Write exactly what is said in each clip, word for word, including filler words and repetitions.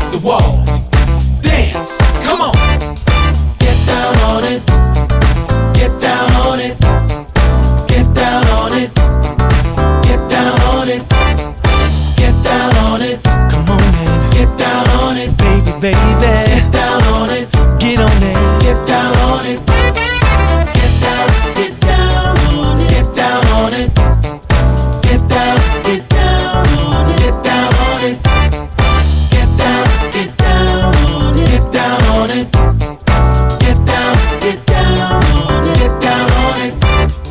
the wall. Dance, come on. Get down on it. Get down on it. Get down on it. Get down on it. Get down on it. Come on in. Get down on it. Baby, baby. Get down on it. Get on it. Get down on it. Get down, get down on it. Get down on it. Get down, get down on it. Get down on it. Get down, get down on it. Get down on it. Get down, get down on it. Get down on it.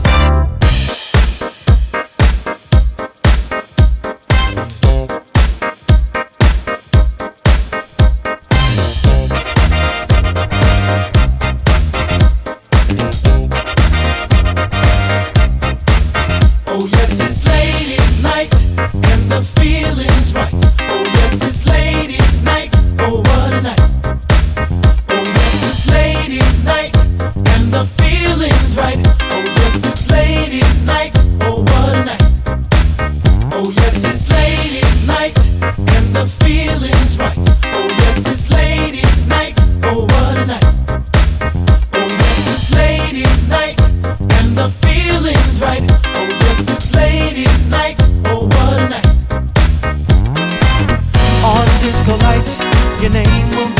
Oh yes, it's ladies' night and the feeling's right. Oh yes, it's ladies' night. Oh what a night. Oh yes, it's ladies' night and the feeling's right. Oh yes, it's ladies' night. Oh what a night. Oh yes, it's ladies' night and the feeling's right. Oh yes, it's ladies' night. Oh what a night. Oh yes, it's ladies' night and the feeling's right. Oh yes, it's ladies' night. Oh what a night. On disco lights, your name will